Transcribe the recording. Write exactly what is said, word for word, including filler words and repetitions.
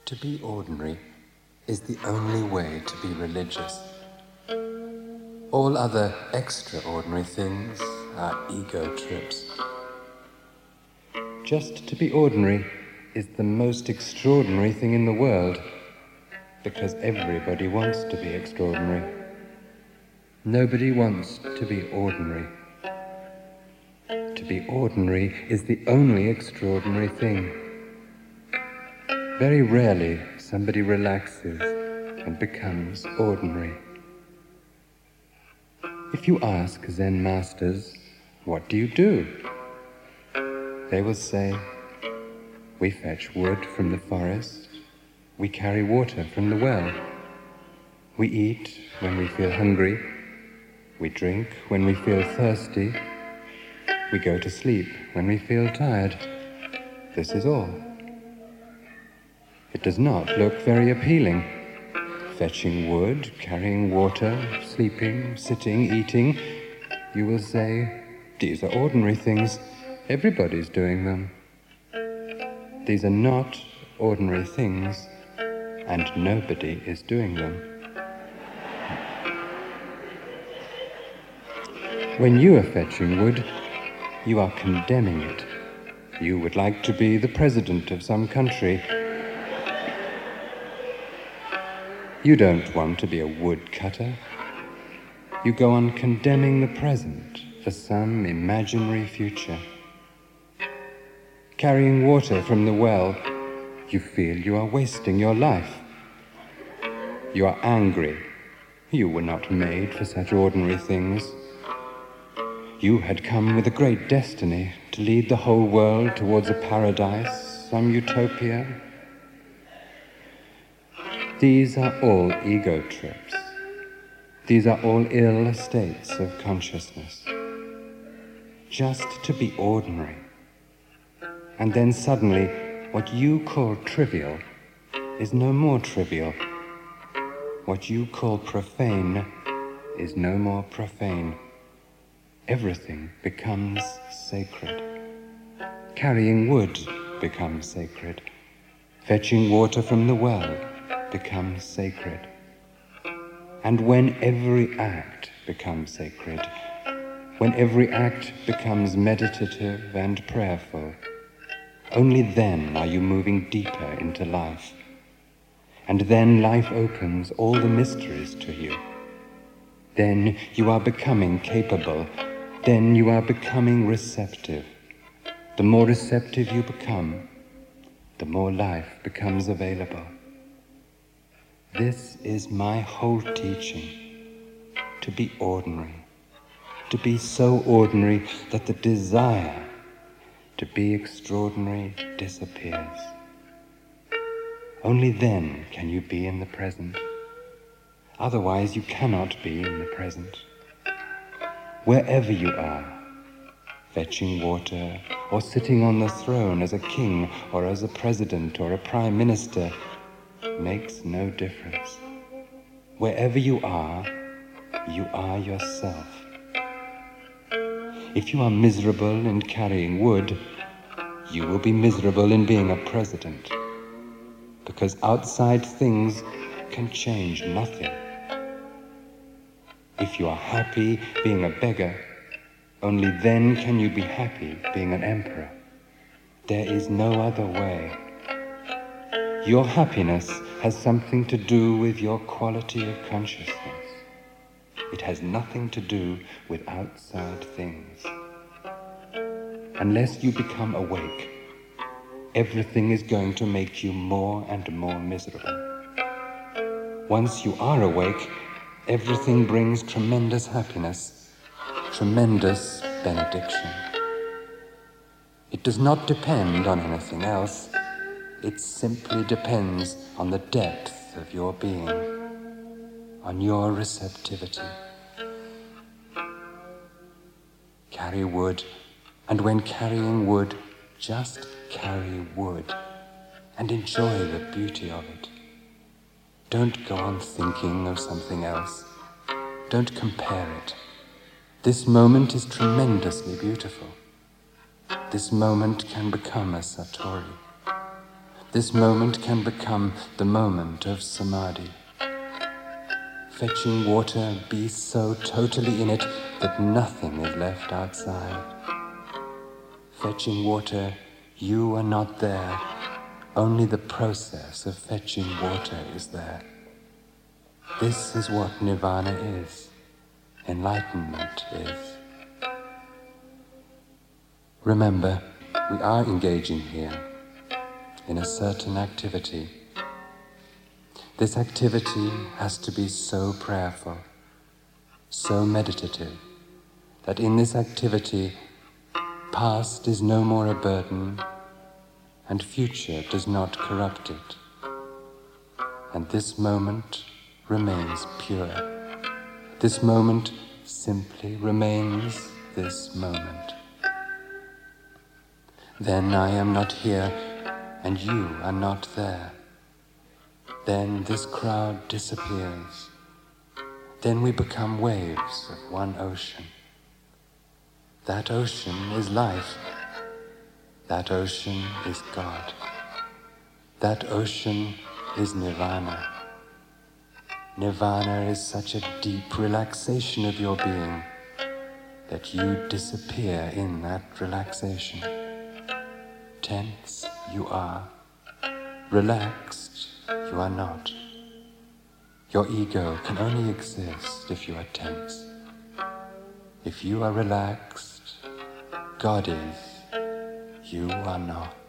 To be ordinary is the only way to be religious. All other extraordinary things are ego trips. Just to be ordinary is the most extraordinary thing in the world, because everybody wants to be extraordinary. Nobody wants to be ordinary. To be ordinary is the only extraordinary thing. Very rarely somebody relaxes and becomes ordinary. If you ask Zen masters, what do you do? They will say, we fetch wood from the forest, we carry water from the well, we eat when we feel hungry, we drink when we feel thirsty, we go to sleep when we feel tired. This is all. It does not look very appealing. Fetching wood, carrying water, sleeping, sitting, eating. You will say, these are ordinary things. Everybody's doing them. These are not ordinary things, and nobody is doing them. When you are fetching wood, you are condemning it. You would like to be the president of some country. You don't want to be a woodcutter. You go on condemning the present for some imaginary future. Carrying water from the well, you feel you are wasting your life. You are angry. You were not made for such ordinary things. You had come with a great destiny to lead the whole world towards a paradise, some utopia. These are all ego trips. These are all ill states of consciousness. Just to be ordinary. And then suddenly, what you call trivial is no more trivial. What you call profane is no more profane. Everything becomes sacred. Carrying wood becomes sacred. Fetching water from the well becomes sacred. And when every act becomes sacred, when every act becomes meditative and prayerful, only then are you moving deeper into life. And then life opens all the mysteries to you. Then you are becoming capable. Then you are becoming receptive. The more receptive you become, the more life becomes available. This is my whole teaching, to be ordinary, to be so ordinary that the desire to be extraordinary disappears. Only then can you be in the present. Otherwise you cannot be in the present. Wherever you are, fetching water, or sitting on the throne as a king, or as a president, or a prime minister, makes no difference. Wherever you are, you are yourself. If you are miserable in carrying wood, you will be miserable in being a president, because outside things can change nothing. If you are happy being a beggar, only then can you be happy being an emperor. There is no other way. Your happiness has something to do with your quality of consciousness. It has nothing to do with outside things. Unless you become awake, everything is going to make you more and more miserable. Once you are awake, everything brings tremendous happiness, tremendous benediction. It does not depend on anything else. It simply depends on the depth of your being, on your receptivity. Carry wood, and when carrying wood, just carry wood and enjoy the beauty of it. Don't go on thinking of something else. Don't compare it. This moment is tremendously beautiful. This moment can become a satori. This moment can become the moment of samadhi. Fetching water, be so totally in it that nothing is left outside. Fetching water, you are not there. Only the process of fetching water is there. This is what nirvana is, enlightenment is. Remember, we are engaging here in a certain activity. This activity has to be so prayerful, so meditative, that in this activity, past is no more a burden, and future does not corrupt it. And this moment remains pure. This moment simply remains this moment. Then I am not here, and you are not there. Then this crowd disappears. Then we become waves of one ocean. That ocean is life. That ocean is God. That ocean is nirvana. Nirvana is such a deep relaxation of your being that you disappear in that relaxation. Tense, you are. Relaxed, you are not. Your ego can only exist if you are tense. If you are relaxed, God is. You are not.